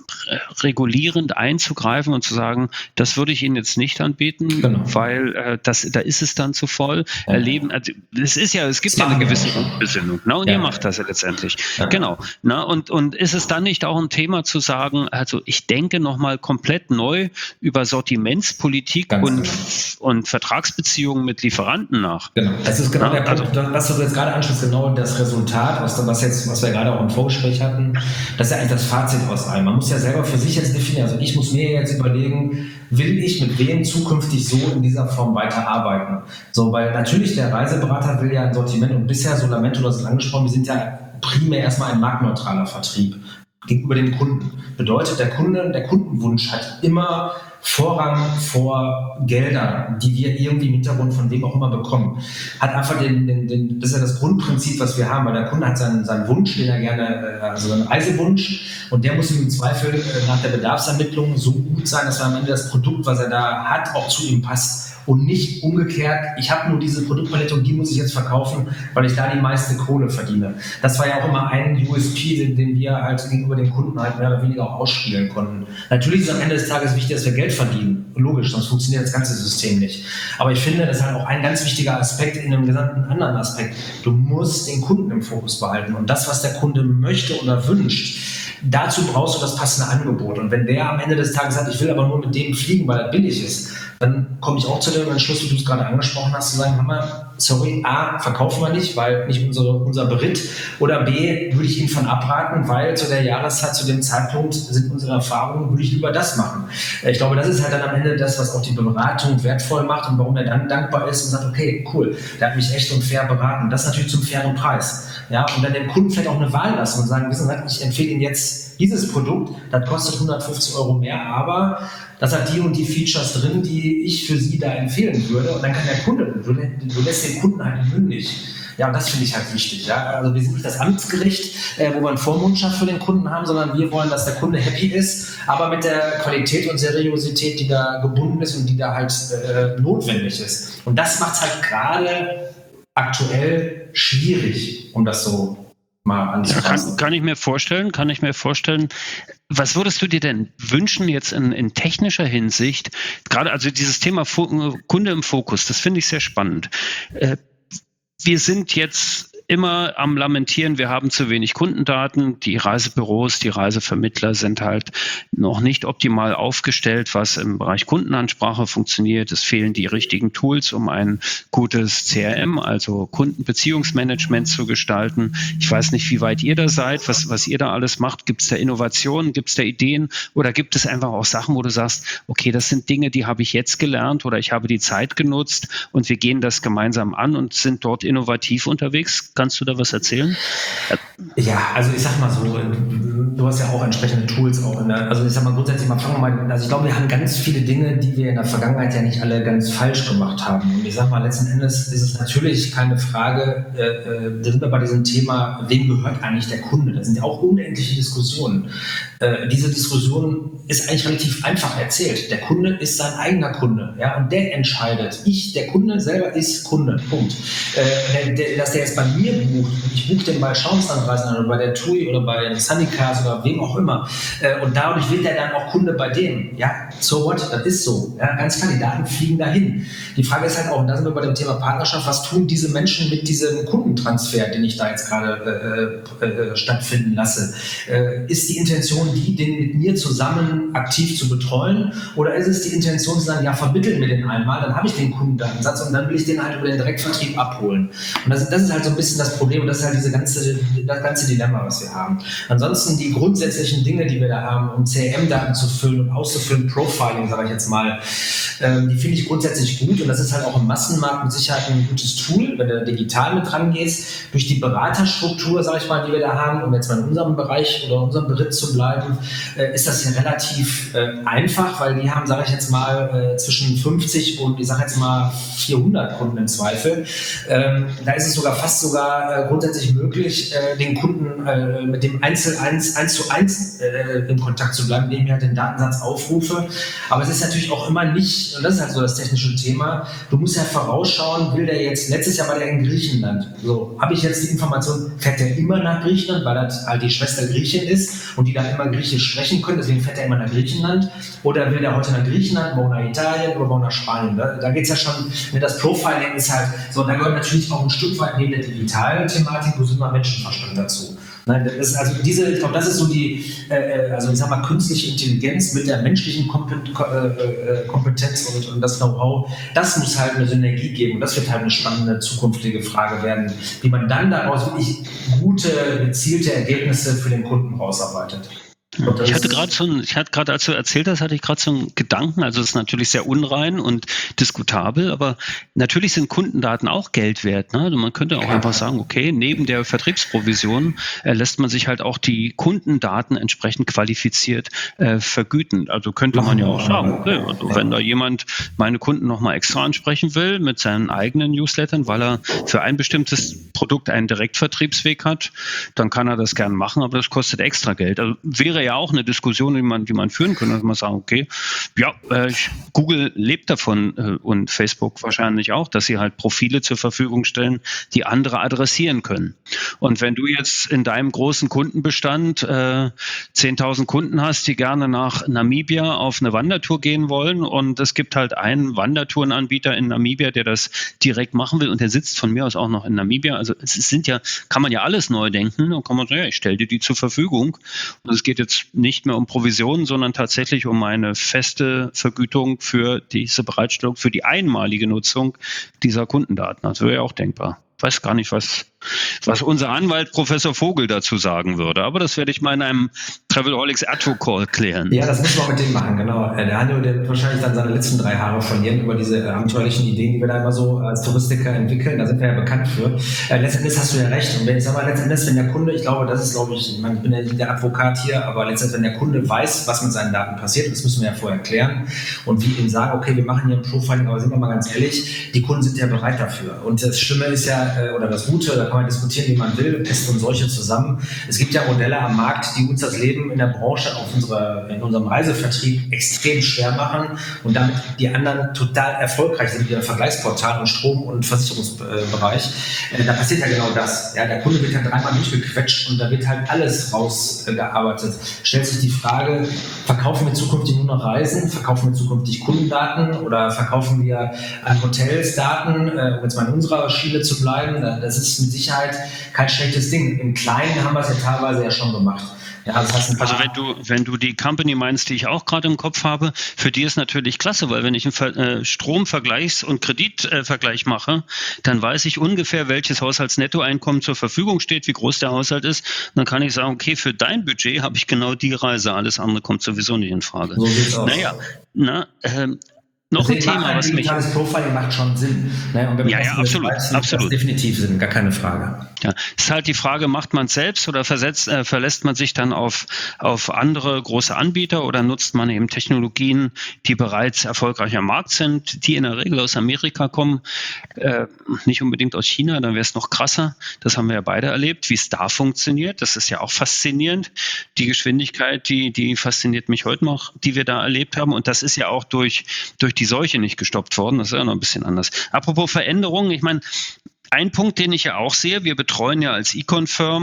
regulierend einzugreifen und zu sagen, das würde ich Ihnen jetzt nicht anbieten, genau. weil äh, das, da ist es dann zu voll. Ja. Erleben, also, es ist ja, es gibt ja eine gewisse Besinnung, ne? Und ja. ihr macht das ja letztendlich. Ja. Genau. Ne? Und, und ist es dann nicht auch ein Thema zu sagen, also ich denke nochmal komplett neu über Sortimentspolitik und, genau. und Vertragsbeziehungen mit Lieferanten nach? Genau. Das ist genau ja, der Punkt, also, was du jetzt gerade ansprichst, genau das Resultat, was, was, jetzt, was wir gerade auch im Vorgespräch hatten, das ist ja eigentlich das Fazit aus allem. Man muss ja selber für sich jetzt definieren. Also ich muss mir jetzt überlegen, will ich mit wem zukünftig so in dieser Form weiterarbeiten? So, weil natürlich der Reiseberater will ja ein Sortiment und bisher, so Lamento, du hast es angesprochen, wir sind ja primär erstmal ein marktneutraler Vertrieb gegenüber dem Kunden. Bedeutet, der Kunde, der Kundenwunsch hat immer Vorrang vor Geldern, die wir irgendwie im Hintergrund von wem auch immer bekommen. Hat einfach den, den, den, das ist ja das Grundprinzip, was wir haben, weil der Kunde hat seinen, seinen Wunsch, den er gerne, also seinen Reisewunsch, und der muss ihm im Zweifel nach der Bedarfsermittlung so gut sein, dass am Ende das Produkt, was er da hat, auch zu ihm passt. Und nicht umgekehrt, ich habe nur diese Produktpalette und die muss ich jetzt verkaufen, weil ich da die meiste Kohle verdiene. Das war ja auch immer ein U S P, den, den wir halt gegenüber den Kunden halt mehr oder weniger auch ausspielen konnten. Natürlich ist am Ende des Tages wichtig, dass wir Geld verdienen. Logisch, sonst funktioniert das ganze System nicht. Aber ich finde, das ist halt auch ein ganz wichtiger Aspekt in einem gesamten anderen Aspekt. Du musst den Kunden im Fokus behalten und das, was der Kunde möchte oder wünscht, dazu brauchst du das passende Angebot. Und wenn der am Ende des Tages sagt, ich will aber nur mit dem fliegen, weil er billig ist, dann komme ich auch zu dem Entschluss, wie du es gerade angesprochen hast, zu sagen, Mama, sorry, A, verkaufen wir nicht, weil nicht unsere, unser Beritt, oder B, würde ich Ihnen von abraten, weil zu der Jahreszeit, zu dem Zeitpunkt sind unsere Erfahrungen, würde ich lieber das machen. Ich glaube, das ist halt dann am Ende das, was auch die Beratung wertvoll macht und warum er dann dankbar ist und sagt, okay, cool, der hat mich echt und fair beraten. Das natürlich zum fairen Preis. Ja, und dann dem Kunden vielleicht auch eine Wahl lassen und sagen, wissen Sie, ich empfehle Ihnen jetzt dieses Produkt, das kostet hundertfünfzig Euro mehr, aber das hat die und die Features drin, die ich für Sie da empfehlen würde. Und dann kann der Kunde, du, du lässt den Kunden halt mündig. Ja, und das finde ich halt wichtig. Ja? Also wir sind nicht das Amtsgericht, äh, wo wir einen Vormundschaft für den Kunden haben, sondern wir wollen, dass der Kunde happy ist, aber mit der Qualität und Seriosität, die da gebunden ist und die da halt äh, notwendig ist. Und das macht es halt gerade aktuell schwierig, um das so mal anzufassen. Kann, kann ich mir vorstellen, kann ich mir vorstellen. Was würdest du dir denn wünschen jetzt in, in technischer Hinsicht? Gerade also dieses Thema Fo- Kunde im Fokus, das finde ich sehr spannend. Äh, wir sind jetzt immer am Lamentieren, wir haben zu wenig Kundendaten, die Reisebüros, die Reisevermittler sind halt noch nicht optimal aufgestellt, was im Bereich Kundenansprache funktioniert. Es fehlen die richtigen Tools, um ein gutes C R M, also Kundenbeziehungsmanagement zu gestalten. Ich weiß nicht, wie weit ihr da seid, was, was ihr da alles macht. Gibt es da Innovationen, gibt es da Ideen oder gibt es einfach auch Sachen, wo du sagst, okay, das sind Dinge, die habe ich jetzt gelernt oder ich habe die Zeit genutzt und wir gehen das gemeinsam an und sind dort innovativ unterwegs? Kannst du da was erzählen? Ja, also ich sag mal so, du hast ja auch entsprechende Tools auch in der, also ich sag mal grundsätzlich mal, fangen wir mal, also ich glaube, wir haben ganz viele Dinge, die wir in der Vergangenheit ja nicht alle ganz falsch gemacht haben. Und ich sag mal, letzten Endes ist es natürlich keine Frage, äh, da sind wir bei diesem Thema, wem gehört eigentlich der Kunde? Das sind ja auch unendliche Diskussionen. Äh, diese Diskussion ist eigentlich relativ einfach erzählt. Der Kunde ist sein eigener Kunde, ja, und der entscheidet. Ich, der Kunde selber ist Kunde, Punkt. Äh, der, der, dass der jetzt bei mir bucht und ich buche den bei Schauenslandreisen oder bei der T U I oder bei Sunnycars oder oder wem auch immer. Äh, und dadurch wird er dann auch Kunde bei dem. Ja, so what? Das ist so. Ja, ganz klar, die Daten fliegen dahin. Die Frage ist halt auch, und da sind wir bei dem Thema Partnerschaft, was tun diese Menschen mit diesem Kundentransfer, den ich da jetzt gerade äh, äh, stattfinden lasse? Äh, ist die Intention, die, den mit mir zusammen aktiv zu betreuen? Oder ist es die Intention zu sagen, ja, vermitteln wir den einmal, dann habe ich den Kundendatensatz und dann will ich den halt über den Direktvertrieb abholen. Und das, das ist halt so ein bisschen das Problem und das ist halt diese ganze, das ganze Dilemma, was wir haben. Ansonsten die grundsätzlichen Dinge, die wir da haben, um C R M-Daten zu füllen und auszufüllen, Profiling, sage ich jetzt mal, ähm, die finde ich grundsätzlich gut und das ist halt auch im Massenmarkt mit Sicherheit ein gutes Tool, wenn du digital mit dran gehst. Durch die Beraterstruktur, sage ich mal, die wir da haben, um jetzt mal in unserem Bereich oder unserem Beritt zu bleiben, äh, ist das hier relativ äh, einfach, weil die haben, sage ich jetzt mal, äh, zwischen fünfzig und ich sage jetzt mal vierhundert Kunden im Zweifel. Ähm, da ist es sogar fast sogar äh, grundsätzlich möglich, äh, den Kunden äh, mit dem Einzel eins, eins zu eins äh, in Kontakt zu bleiben, indem ich halt den Datensatz aufrufe. Aber es ist natürlich auch immer nicht, und das ist halt so das technische Thema, du musst ja vorausschauen, will der jetzt, letztes Jahr war der in Griechenland. So, habe ich jetzt die Information, fährt der immer nach Griechenland, weil das halt die Schwester Griechin ist und die dann immer Griechisch sprechen können, deswegen fährt er immer nach Griechenland. Oder will der heute nach Griechenland, morgen nach Italien oder morgen nach Spanien. Da, da geht es ja schon, ne, das Profiling ist halt so, da gehört natürlich auch ein Stück weit neben der digitalen Thematik, wo sind wir Menschenverstand dazu. Nein, das ist also diese, ich glaube, das ist so die, äh, also ich sag mal, künstliche Intelligenz mit der menschlichen Kompetenz und, und das Know-how, das muss halt eine Synergie geben und das wird halt eine spannende zukünftige Frage werden, wie man dann daraus wirklich gute, gezielte Ergebnisse für den Kunden rausarbeitet. Ich hatte gerade so ein, ich hatte gerade, als du erzählt hast, hatte ich gerade so einen Gedanken, also es ist natürlich sehr unrein und diskutabel, aber natürlich sind Kundendaten auch Geld wert. Ne? Also man könnte auch ja. einfach sagen, okay, neben der Vertriebsprovision äh, lässt man sich halt auch die Kundendaten entsprechend qualifiziert äh, vergüten. Also könnte man ja auch sagen, okay, also wenn da jemand meine Kunden nochmal extra ansprechen will mit seinen eigenen Newslettern, weil er für ein bestimmtes Produkt einen Direktvertriebsweg hat, dann kann er das gerne machen, aber das kostet extra Geld. Also wäre ja auch eine Diskussion, die man, die man führen könnte, dass man sagen, okay, ja, äh, Google lebt davon äh, und Facebook wahrscheinlich auch, dass sie halt Profile zur Verfügung stellen, die andere adressieren können. Und wenn du jetzt in deinem großen Kundenbestand äh, zehntausend Kunden hast, die gerne nach Namibia auf eine Wandertour gehen wollen und es gibt halt einen Wandertourenanbieter in Namibia, der das direkt machen will und der sitzt von mir aus auch noch in Namibia, also es sind ja, kann man ja alles neu denken und kann man sagen, ja, ich stelle dir die zur Verfügung und es geht jetzt nicht mehr um Provisionen, sondern tatsächlich um eine feste Vergütung für diese Bereitstellung, für die einmalige Nutzung dieser Kundendaten. Das wäre ja auch denkbar. Ich weiß gar nicht, was, was unser Anwalt Professor Vogel dazu sagen würde, aber das werde ich mal in einem Travelholics Advo-Call klären. Ja, das müssen wir mit dem machen, genau. Der Hanno, der wird wahrscheinlich dann seine letzten drei Haare verlieren über diese abenteuerlichen Ideen, die wir da immer so als Touristiker entwickeln. Da sind wir ja bekannt für. Äh, letztendlich hast du ja recht. Und wenn ich sage mal, letztendlich, wenn der Kunde, ich glaube, das ist, glaube ich, ich, meine, ich bin ja nicht der Advokat hier, aber letztendlich, wenn der Kunde weiß, was mit seinen Daten passiert, das müssen wir ja vorher klären und wie ihm sagen, okay, wir machen hier ein Profiling, aber sind wir mal ganz ehrlich, die Kunden sind ja bereit dafür. Und das Schlimme ist ja, oder das Gute, da kann man diskutieren, wie man will, Pest und Seuche zusammen. Es gibt ja Modelle am Markt, die uns das Leben in der Branche, auf unsere, in unserem Reisevertrieb extrem schwer machen und damit die anderen total erfolgreich sind, wie ein Vergleichsportal und Strom- und Versicherungsbereich. Da passiert ja genau das. Ja, der Kunde wird ja dreimal durchgequetscht und da wird halt alles rausgearbeitet. Stellt sich die Frage, verkaufen wir zukünftig nur noch Reisen, verkaufen wir zukünftig Kundendaten oder verkaufen wir an Hotels Daten, um jetzt mal in unserer Schiene zu bleiben? Das ist mit Sicherheit kein schlechtes Ding. Im Kleinen haben wir es ja teilweise ja schon gemacht. Ja, das heißt, also wenn du, wenn du die Company meinst, die ich auch gerade im Kopf habe, für die ist natürlich klasse, weil wenn ich einen Ver- äh, Stromvergleichs- und Kreditvergleich äh, mache, dann weiß ich ungefähr, welches Haushaltsnettoeinkommen zur Verfügung steht, wie groß der Haushalt ist. Und dann kann ich sagen, okay, für dein Budget habe ich genau die Reise, alles andere kommt sowieso nicht in Frage. So sieht's aus. Naja, na, ähm, noch ein Thema, ein was mich... digitales Profiling macht schon Sinn. Ne? Und wenn ja, ja, absolut, weiß, absolut. Das definitiv Sinn, gar keine Frage. Ja, ist halt die Frage, macht man es selbst oder versetzt, äh, verlässt man sich dann auf, auf andere große Anbieter oder nutzt man eben Technologien, die bereits erfolgreich am Markt sind, die in der Regel aus Amerika kommen, äh, nicht unbedingt aus China, dann wäre es noch krasser. Das haben wir ja beide erlebt, wie es da funktioniert. Das ist ja auch faszinierend. Die Geschwindigkeit, die, die fasziniert mich heute noch, die wir da erlebt haben. Und das ist ja auch durch, durch die Seuche nicht gestoppt worden. Das ist ja noch ein bisschen anders. Apropos Veränderungen, ich meine, ein Punkt, den ich ja auch sehe, wir betreuen ja als Econ-Firm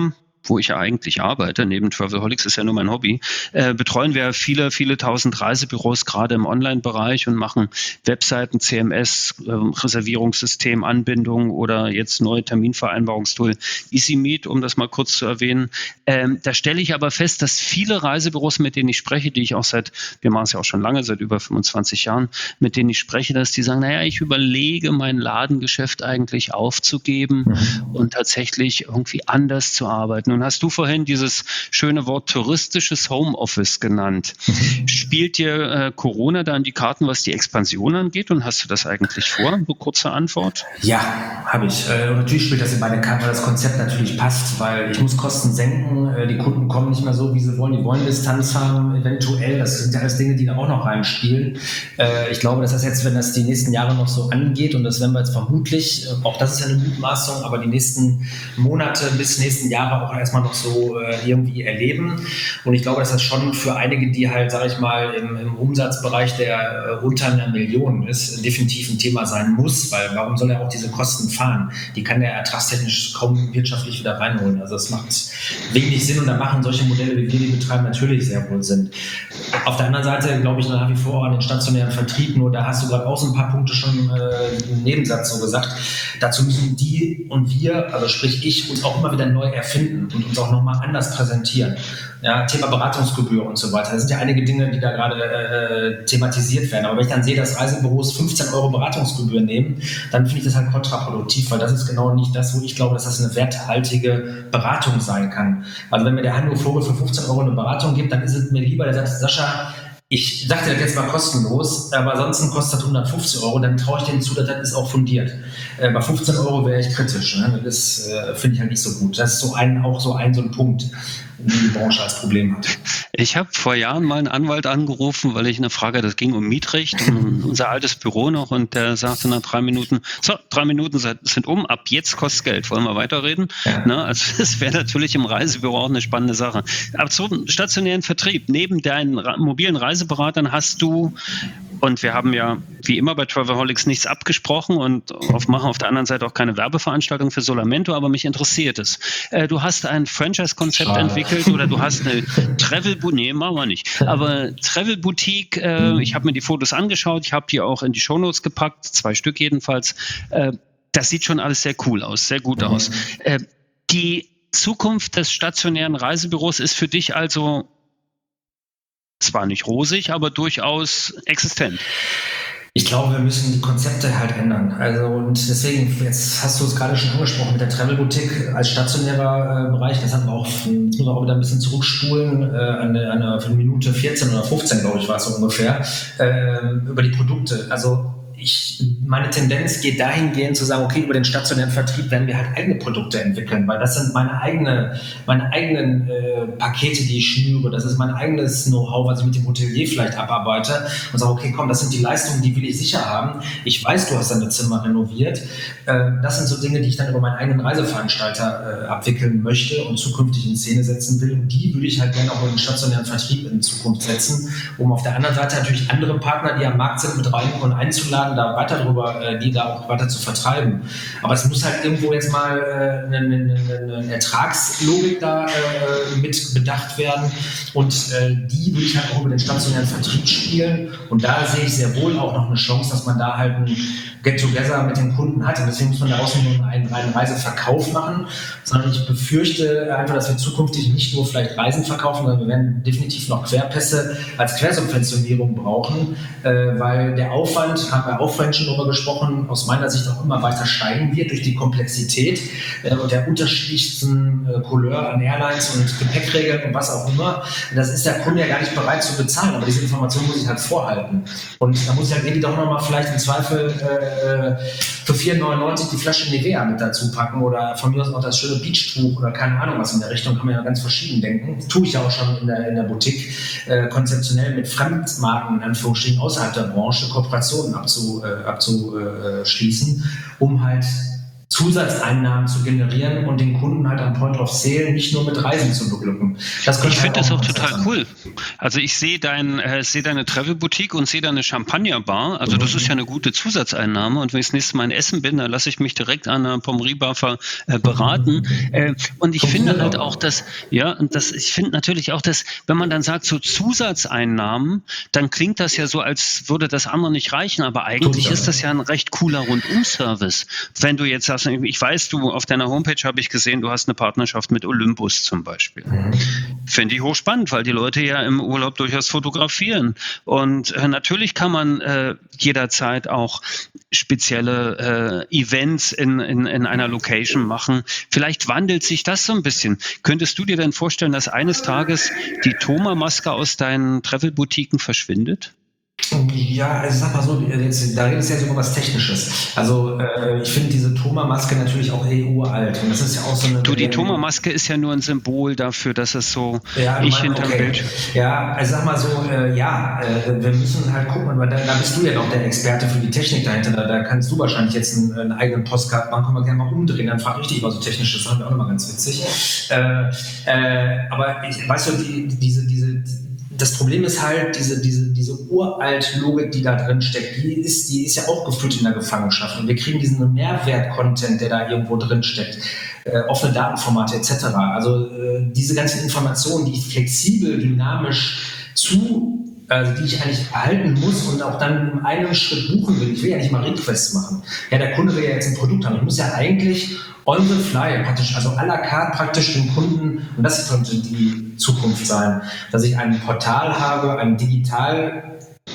wo ich ja eigentlich arbeite, neben Travelholics ist ja nur mein Hobby, äh, betreuen wir viele, viele tausend Reisebüros gerade im Online-Bereich und machen Webseiten, C M S, äh, Reservierungssystem, Anbindung oder jetzt neue Terminvereinbarungstool EasyMeet, um das mal kurz zu erwähnen. Ähm, da stelle ich aber fest, dass viele Reisebüros, mit denen ich spreche, die ich auch seit, wir machen es ja auch schon lange, seit über fünfundzwanzig Jahren, mit denen ich spreche, dass die sagen, naja, ich überlege, mein Ladengeschäft eigentlich aufzugeben mhm. und tatsächlich irgendwie anders zu arbeiten. Nun hast du vorhin dieses schöne Wort touristisches Homeoffice genannt. Mhm. Spielt dir äh, Corona da in die Karten, was die Expansion angeht? Und hast du das eigentlich vor? Eine kurze Antwort. Ja, habe ich. Äh, und natürlich spielt das in meine Karten, weil das Konzept natürlich passt, weil ich muss Kosten senken. Äh, die Kunden kommen nicht mehr so, wie sie wollen. Die wollen Distanz haben, eventuell. Das sind ja alles Dinge, die da auch noch reinspielen. Äh, ich glaube, dass das jetzt, wenn das die nächsten Jahre noch so angeht, und das werden wir jetzt vermutlich, äh, auch das ist ja eine Mutmaßung, aber die nächsten Monate bis nächsten Jahre auch erstmal noch so äh, irgendwie erleben. Und ich glaube, dass das schon für einige, die halt, sage ich mal, im, im Umsatzbereich, der äh, unter einer Million ist, definitiv ein Thema sein muss, weil warum soll er auch diese Kosten fahren? Die kann er ertragstechnisch kaum wirtschaftlich wieder reinholen. Also es macht wenig Sinn und da machen solche Modelle, wie wir die betreiben, natürlich sehr wohl Sinn. Auf der anderen Seite glaube ich nach wie vor an den stationären Vertrieb, nur da hast du gerade auch so ein paar Punkte schon äh, im Nebensatz so gesagt. Dazu müssen die und wir, also sprich ich, uns auch immer wieder neu erfinden und uns auch nochmal anders präsentieren. Ja, Thema Beratungsgebühr und so weiter. Das sind ja einige Dinge, die da gerade äh, thematisiert werden. Aber wenn ich dann sehe, dass Reisebüros fünfzehn Euro Beratungsgebühr nehmen, dann finde ich das halt kontraproduktiv, weil das ist genau nicht das, wo ich glaube, dass das eine werthaltige Beratung sein kann. Also wenn mir der Heino Vogel für fünfzehn Euro eine Beratung gibt, dann ist es mir lieber, der sagt, Sascha, ich dachte, das jetzt mal kostenlos, aber ansonsten kostet das hundertfünfzig Euro, dann traue ich dem zu, dass das ist auch fundiert. Äh, bei fünfzehn Euro wäre ich kritisch, ne? Das äh, finde ich halt nicht so gut. Das ist so ein, auch so ein, so ein Punkt, den die Branche als Problem hat. Ich habe vor Jahren mal einen Anwalt angerufen, weil ich eine Frage, das ging um Mietrecht, um unser altes Büro noch, und der sagte nach drei Minuten, so, drei Minuten sind um, ab jetzt kostet es Geld, wollen wir weiterreden? Ja. Ne, also das wäre natürlich im Reisebüro auch eine spannende Sache. Aber zum stationären Vertrieb, neben deinen mobilen Reiseberatern hast du, und wir haben ja wie immer bei Travelholics nichts abgesprochen und auf, machen auf der anderen Seite auch keine Werbeveranstaltung für Solamento, aber mich interessiert es. Äh, du hast ein Franchise-Konzept Schade. entwickelt oder du hast eine Travel-Boutique, nee, machen wir nicht, aber Travel-Boutique, äh, ich habe mir die Fotos angeschaut, ich habe die auch in die Shownotes gepackt, zwei Stück jedenfalls. Äh, das sieht schon alles sehr cool aus, sehr gut mhm. aus. Äh, die Zukunft des stationären Reisebüros ist für dich also zwar nicht rosig, aber durchaus existent. Ich glaube, wir müssen die Konzepte halt ändern. Also und deswegen, jetzt hast du es gerade schon angesprochen mit der Travel Boutique als stationärer äh, Bereich, das hatten wir auch, jetzt müssen wir auch wieder ein bisschen zurückspulen, äh, eine, eine Minute vierzehn oder fünfzehn, glaube ich, war es so ungefähr, äh, über die Produkte. Also Ich, meine Tendenz geht dahingehend zu sagen, okay, über den stationären Vertrieb werden wir halt eigene Produkte entwickeln, weil das sind meine, eigene, meine eigenen äh, Pakete, die ich schnüre, das ist mein eigenes Know-how, was ich mit dem Hotelier vielleicht abarbeite und sage, okay, komm, das sind die Leistungen, die will ich sicher haben. Ich weiß, du hast deine Zimmer renoviert. Äh, das sind so Dinge, die ich dann über meinen eigenen Reiseveranstalter äh, abwickeln möchte und zukünftig in Szene setzen will, und die würde ich halt gerne auch über den stationären Vertrieb in Zukunft setzen, um auf der anderen Seite natürlich andere Partner, die am Markt sind, mit rein und einzuladen, da weiter drüber, äh, die da auch weiter zu vertreiben. Aber es muss halt irgendwo jetzt mal äh, eine, eine, eine Ertragslogik da äh, mit bedacht werden, und äh, die würde ich halt auch über den stationären Vertrieb spielen, und da sehe ich sehr wohl auch noch eine Chance, dass man da halt ein Get-Together mit den Kunden hat, und deswegen muss man daraus nicht nur einen reinen Reiseverkauf machen, sondern ich befürchte einfach, dass wir zukünftig nicht nur vielleicht Reisen verkaufen, sondern wir werden definitiv noch Querpässe als Quersubventionierung brauchen, äh, weil der Aufwand, haben wir auch vorhin schon darüber gesprochen, aus meiner Sicht auch immer weiter steigen wird durch die Komplexität äh, und der unterschiedlichsten äh, Couleur an Airlines und Gepäckregeln und was auch immer. Das ist der Kunde ja gar nicht bereit zu bezahlen, aber diese Information muss ich halt vorhalten. Und da muss ich halt irgendwie doch nochmal vielleicht im Zweifel äh, für vier neunundneunzig die Flasche Nivea mit dazu packen oder von mir aus auch das schöne Beachtuch oder keine Ahnung was in der Richtung, kann man ja ganz verschieden denken. Das tue ich ja auch schon in der, in der Boutique, äh, konzeptionell mit Fremdmarken, in Anführungsstrichen, außerhalb der Branche Kooperationen abzu, äh, abzuschließen, um halt Zusatzeinnahmen zu generieren und den Kunden halt am Point of Sale nicht nur mit Reisen zu beglücken. Das ich finde das auch total sein. cool. Also ich sehe dein, äh, sehe deine Travel-Boutique und sehe deine Champagner-Bar. Also mhm. das ist ja eine gute Zusatzeinnahme. Und wenn ich das nächste Mal in Essen bin, dann lasse ich mich direkt an der Pommery-Bar äh, beraten. Mhm. Äh, und ich finde halt auch, dass, ja, und das, ich finde natürlich auch, dass, wenn man dann sagt, so Zusatzeinnahmen, dann klingt das ja so, als würde das andere nicht reichen. Aber eigentlich ist das ja ein recht cooler Rundum-Service. Wenn du jetzt sagst, ich weiß, du auf deiner Homepage habe ich gesehen, du hast eine Partnerschaft mit Olympus zum Beispiel. Mhm. Finde ich hochspannend, weil die Leute ja im Urlaub durchaus fotografieren. Und äh, natürlich kann man äh, jederzeit auch spezielle äh, Events in, in, in einer Location machen. Vielleicht wandelt sich das so ein bisschen. Könntest du dir denn vorstellen, dass eines Tages die Thoma-Maske aus deinen Travel-Boutiquen verschwindet? Ja, also sag mal so, jetzt, da redest du jetzt über was Technisches. Also äh, ich finde diese Thoma-Maske natürlich auch eh uralt. Und das ist ja auch so eine. Du, die Thoma-Maske ist ja nur ein Symbol dafür, dass es so ja, ich mein, hinterm okay. Bild. Ja, also sag mal so, äh, ja, äh, wir müssen halt gucken, weil da, da bist du ja noch der Experte für die Technik dahinter. Da, da kannst du wahrscheinlich jetzt einen, einen eigenen Postcard machen, können wir gerne mal umdrehen. Dann frag ich dich mal so technisch, das fand ich auch nochmal ganz witzig. Äh, äh, aber ich, weißt du, die, diese, diese das Problem ist halt, diese, diese, diese uralt Logik, die da drin steckt, die ist, die ist ja auch gefühlt in der Gefangenschaft. Und wir kriegen diesen Mehrwert-Content, der da irgendwo drin steckt, äh, offene Datenformate et cetera. Also äh, diese ganzen Informationen, die ich flexibel, dynamisch zu, also die ich eigentlich erhalten muss und auch dann in einem Schritt buchen will. Ich will ja nicht mal Requests machen. Ja, der Kunde will ja jetzt ein Produkt haben. Ich muss ja eigentlich on the fly praktisch, also à la carte praktisch dem Kunden, und das könnte die Zukunft sein, dass ich ein Portal habe, ein Digitalportal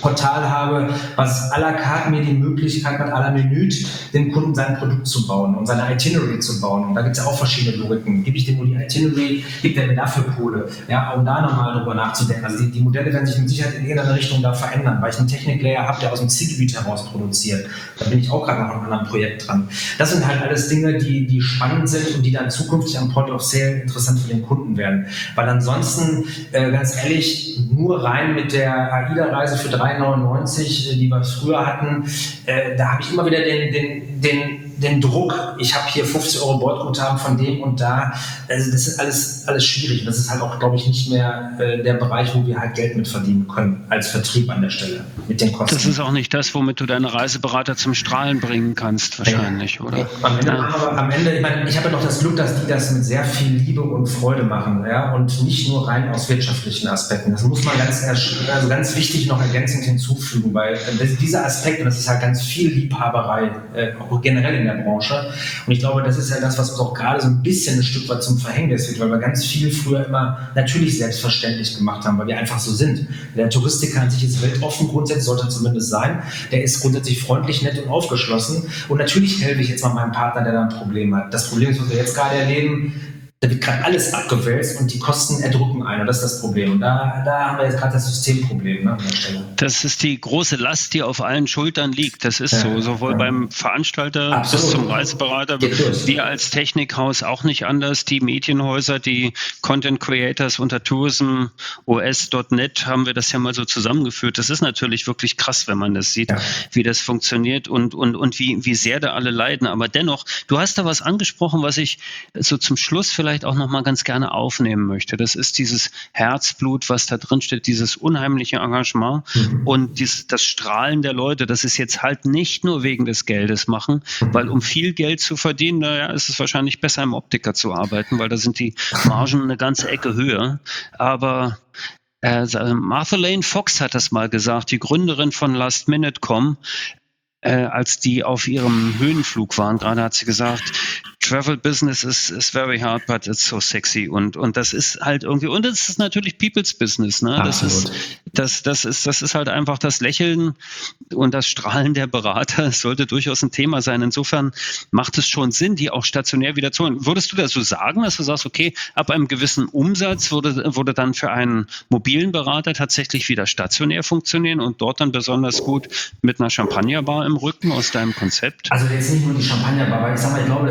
habe, was à la carte mir die Möglichkeit hat, à la Minute dem Kunden sein Produkt zu bauen und seine Itinerary zu bauen. Und da gibt es ja auch verschiedene Logiken. Gebe ich dem nur die Itinerary, gibt er mir dafür Kohle? Ja, um da nochmal drüber nachzudenken. Also die, die Modelle werden sich mit Sicherheit in irgendeiner Richtung da verändern, weil ich einen Technik-Layer habe, der aus dem Zielgebiet heraus produziert. Da bin ich auch gerade noch an einem anderen Projekt dran. Das sind halt alles Dinge, die, die spannend sind und die dann zukünftig am Point of Sale interessant für den Kunden werden. Weil ansonsten, äh, ganz ehrlich, nur rein mit der AIDA-Reise für drei neunundneunzig, die wir früher hatten, äh, da habe ich immer wieder den, den, den, den Druck, ich habe hier fünfzig Euro Bordguthaben von dem und da, also das ist alles, alles schwierig. Das ist halt auch, glaube ich, nicht mehr äh, der Bereich, wo wir halt Geld mit verdienen können, als Vertrieb an der Stelle, mit den Kosten. Das ist auch nicht das, womit du deine Reiseberater zum Strahlen bringen kannst, wahrscheinlich, ja. Oder? Am Ende, ja. aber am Ende, ich meine, ich habe ja noch das Glück, dass die das mit sehr viel Liebe und Freude machen, ja, und nicht nur rein aus wirtschaftlichen Aspekten. Das muss man ganz, also ganz wichtig noch ergänzend hinzufügen, weil dieser Aspekt, und das ist halt ganz viel Liebhaberei, äh, auch generell in der Branche. Und ich glaube, das ist ja das, was uns auch gerade so ein bisschen ein Stück weit zum Verhängnis wird, weil wir ganz viel früher immer natürlich selbstverständlich gemacht haben, weil wir einfach so sind. Der Touristiker an sich ist weltoffen, grundsätzlich sollte er zumindest sein. Der ist grundsätzlich freundlich, nett und aufgeschlossen. Und natürlich helfe ich jetzt mal meinem Partner, der da ein Problem hat. Das Problem ist, was wir jetzt gerade erleben, da wird gerade alles abgewälzt und die Kosten erdrücken ein. Und das ist das Problem. Und da, da haben wir jetzt gerade das Systemproblem, ne, an der Stelle. Das ist die große Last, die auf allen Schultern liegt. Das ist ja so. Sowohl ja. beim Veranstalter Absolut. bis zum Reiseberater. Wir als Technikhaus auch nicht anders. Die Medienhäuser, die Content Creators unter tourism o s punkt net haben wir das ja mal so zusammengeführt. Das ist natürlich wirklich krass, wenn man das sieht, ja. wie das funktioniert und, und, und wie, wie sehr da alle leiden. Aber dennoch, du hast da was angesprochen, was ich so zum Schluss vielleicht auch noch mal ganz gerne aufnehmen möchte. Das ist dieses Herzblut, was da drin steht, dieses unheimliche Engagement mhm. und dies, das Strahlen der Leute. Das ist jetzt halt nicht nur wegen des Geldes machen, weil um viel Geld zu verdienen, naja, ist es wahrscheinlich besser im Optiker zu arbeiten, weil da sind die Margen eine ganze Ecke höher. Aber äh, Martha Lane Fox hat das mal gesagt, die Gründerin von Last Minute Punkt com, äh, als die auf ihrem Höhenflug waren. Gerade hat sie gesagt, Travel Business is, is very hard, but it's so sexy. Und, und das ist halt irgendwie, und das ist natürlich People's Business, ne? Das ist, das, das ist, das ist halt einfach das Lächeln und das Strahlen der Berater. Es sollte durchaus ein Thema sein. Insofern macht es schon Sinn, die auch stationär wieder zu holen. Würdest du das so sagen, dass du sagst, okay, ab einem gewissen Umsatz würde, würde dann für einen mobilen Berater tatsächlich wieder stationär funktionieren und dort dann besonders gut mit einer Champagnerbar im Rücken aus deinem Konzept? Also jetzt nicht nur die Champagnerbar, weil ich sag mal, ich glaube, das ist auch eine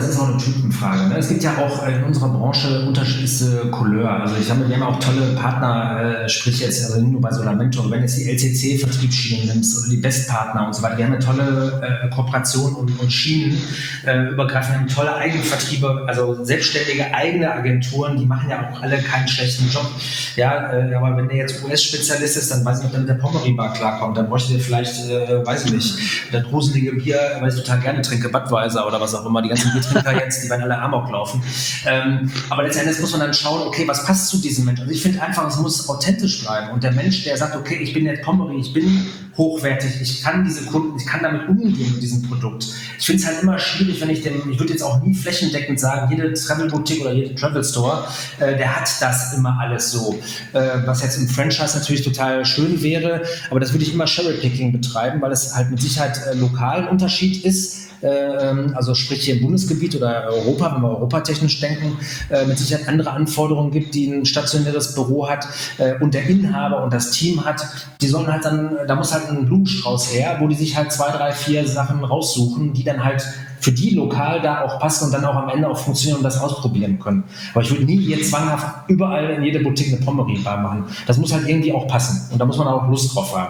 Typenfrage. Ne? Es gibt ja auch in unserer Branche unterschiedlichste Couleur. Also ich habe, wir haben auch tolle Partner, äh, sprich jetzt also nicht nur bei Solamento, wenn jetzt die L C C-Vertriebsschienen nimmst oder die Bestpartner und so weiter. Wir haben ja tolle äh, Kooperationen und, und Schienen äh, übergreifend, wir haben tolle Eigenvertriebe, also selbstständige eigene Agenturen, die machen ja auch alle keinen schlechten Job. Ja, äh, aber wenn der jetzt U S-Spezialist ist, dann weiß ich nicht, ob der mit der Pommery-Bar klarkommt. Dann bräuchte der vielleicht, äh, weiß ich nicht, das gruselige Bier, weil ich total gerne trinke, Budweiser oder was auch immer. Die ganzen Biertrinker jetzt, die werden alle Amok laufen. Ähm, aber letztendlich muss man dann schauen, okay, was passt zu diesem Menschen? Also ich finde einfach, es muss authentisch bleiben. Und der Mensch, der sagt, okay, ich bin jetzt Pommery, ich bin hochwertig, ich kann diese Kunden, ich kann damit umgehen mit diesem Produkt. Ich finde es halt immer schwierig, wenn ich dem, ich würde jetzt auch nie flächendeckend sagen, jede Travel-Boutique oder jede Travel-Store, äh, der hat das immer alles so. Äh, was jetzt im Franchise natürlich total schön wäre, aber das würde ich immer Cherry-Picking betreiben, weil es halt mit Sicherheit äh, lokal ein Unterschied ist. Also sprich hier im Bundesgebiet oder Europa, wenn wir europatechnisch denken, mit Sicherheit andere Anforderungen gibt, die ein stationäres Büro hat und der Inhaber und das Team hat, die sollen halt dann, da muss halt ein Blumenstrauß her, wo die sich halt zwei, drei, vier Sachen raussuchen, die dann halt für die lokal da auch passen und dann auch am Ende auch funktionieren und das ausprobieren können. Aber ich würde nie jetzt zwanghaft überall in jede Boutique eine Pommery-Bar machen. Das muss halt irgendwie auch passen und da muss man auch Lust drauf haben.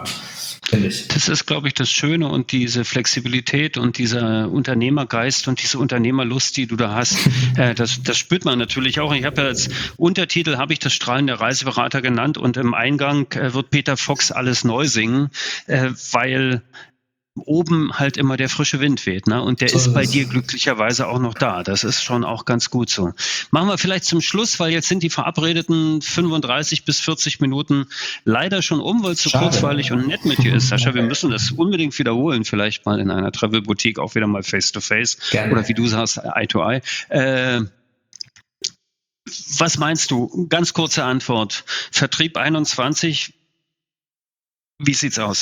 Das ist, glaube ich, das Schöne und diese Flexibilität und dieser Unternehmergeist und diese Unternehmerlust, die du da hast, äh, das, das spürt man natürlich auch. Ich habe ja als Untertitel, habe ich das Strahlen der Reiseberater genannt und im Eingang äh, wird Peter Fox alles neu singen, äh, weil oben halt immer der frische Wind weht, ne? Und der so ist bei dir glücklicherweise auch noch da. Das ist schon auch ganz gut so. Machen wir vielleicht zum Schluss, weil jetzt sind die verabredeten fünfunddreißig bis vierzig Minuten leider schon um, weil es so kurzweilig und nett mit dir ist. Sascha, wir müssen das unbedingt wiederholen, vielleicht mal in einer Travel-Boutique, auch wieder mal face-to-face Gerne. Oder wie du sagst, Eye-to-Eye. Äh, was meinst du? Ganz kurze Antwort. Vertrieb einundzwanzig, wie sieht's aus?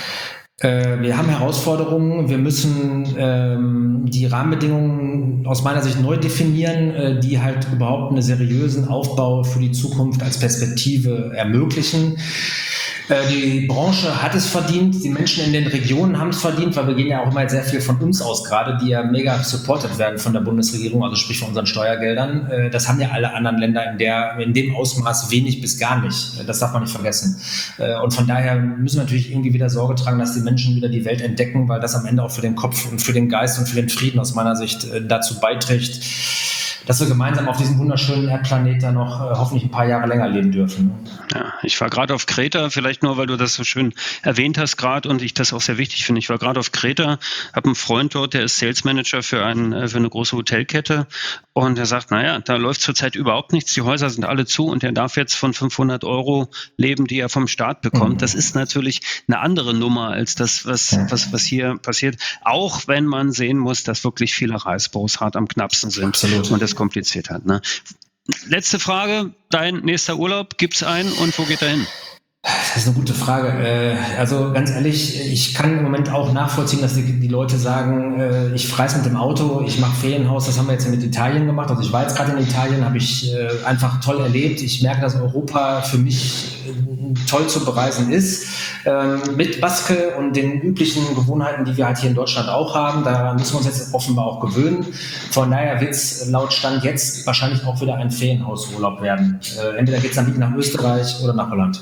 Wir haben Herausforderungen, wir müssen ähm, die Rahmenbedingungen aus meiner Sicht neu definieren, äh, die halt überhaupt einen seriösen Aufbau für die Zukunft als Perspektive ermöglichen. Äh, die Branche hat es verdient, die Menschen in den Regionen haben es verdient, weil wir gehen ja auch immer sehr viel von uns aus gerade, die ja mega supported werden von der Bundesregierung, also sprich von unseren Steuergeldern. Äh, das haben ja alle anderen Länder in, der, in dem Ausmaß wenig bis gar nicht. Das darf man nicht vergessen. Äh, und von daher müssen wir natürlich irgendwie wieder Sorge tragen, dass die Menschen wieder die Welt entdecken, weil das am Ende auch für den Kopf und für den Geist und für den Frieden aus meiner Sicht äh, dazu beiträgt, dass wir gemeinsam auf diesem wunderschönen Erdplanet da noch äh, hoffentlich ein paar Jahre länger leben dürfen. Ja, ich war gerade auf Kreta, vielleicht nur, weil du das so schön erwähnt hast gerade und ich das auch sehr wichtig finde. Ich war gerade auf Kreta, habe einen Freund dort, der ist Sales Manager für, ein, für eine große Hotelkette und der sagt, naja, da läuft zurzeit überhaupt nichts, die Häuser sind alle zu und der darf jetzt von fünfhundert Euro leben, die er vom Staat bekommt. Mhm. Das ist natürlich eine andere Nummer als das, was, ja. was, was hier passiert, auch wenn man sehen muss, dass wirklich viele Reisebüros hart am knappsten sind. Absolut. Und das kompliziert hat. Ne? Letzte Frage, dein nächster Urlaub, gibt's einen und wo geht er hin? Das ist eine gute Frage. Also ganz ehrlich, ich kann im Moment auch nachvollziehen, dass die, die Leute sagen, ich fahre mit dem Auto, ich mache Ferienhaus, das haben wir jetzt mit Italien gemacht. Also ich war jetzt gerade in Italien, habe ich einfach toll erlebt. Ich merke, dass Europa für mich toll zu bereisen ist. Mit Baske und den üblichen Gewohnheiten, die wir halt hier in Deutschland auch haben. Da müssen wir uns jetzt offenbar auch gewöhnen. Von daher wird es laut Stand jetzt wahrscheinlich auch wieder ein Ferienhausurlaub werden. Entweder geht es dann wieder nach Österreich oder nach Holland.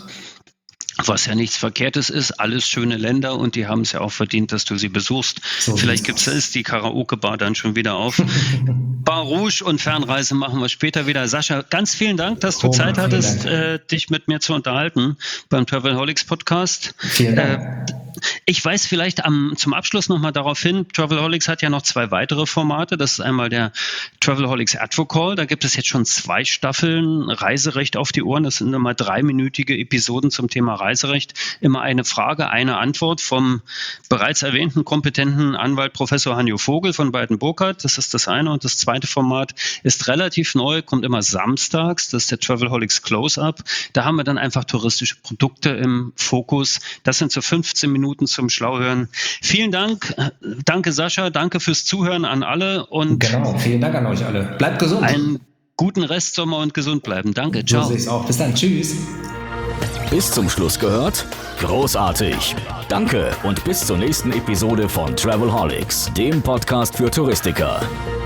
Was ja nichts Verkehrtes ist, alles schöne Länder und die haben es ja auch verdient, dass du sie besuchst. So Vielleicht gibt es die Karaoke-Bar dann schon wieder auf. Bar Rouge und Fernreise machen wir später wieder. Sascha, ganz vielen Dank, dass du oh, Zeit hattest, äh, dich mit mir zu unterhalten beim Travelholics Podcast. Vielen Dank. Äh, Ich weise vielleicht am, zum Abschluss nochmal darauf hin, Travelholics hat ja noch zwei weitere Formate. Das ist einmal der Travelholics Advocall. Da gibt es jetzt schon zwei Staffeln Reiserecht auf die Ohren. Das sind immer dreiminütige Episoden zum Thema Reiserecht. Immer eine Frage, eine Antwort vom bereits erwähnten kompetenten Anwalt Professor Hanjo Vogel von Beiten-Burkhardt. Das ist das eine. Und das zweite Format ist relativ neu, kommt immer samstags. Das ist der Travelholics Close-Up. Da haben wir dann einfach touristische Produkte im Fokus. Das sind so fünfzehn Minuten zum Schlauhören. Vielen Dank. Danke, Sascha. Danke fürs Zuhören an alle. Und genau, vielen Dank an euch alle. Bleibt gesund. Einen guten Restsommer und gesund bleiben. Danke. Ciao. So sehe ich es auch. Bis dann. Tschüss. Bis zum Schluss gehört? Großartig. Danke und bis zur nächsten Episode von Travelholics, dem Podcast für Touristiker.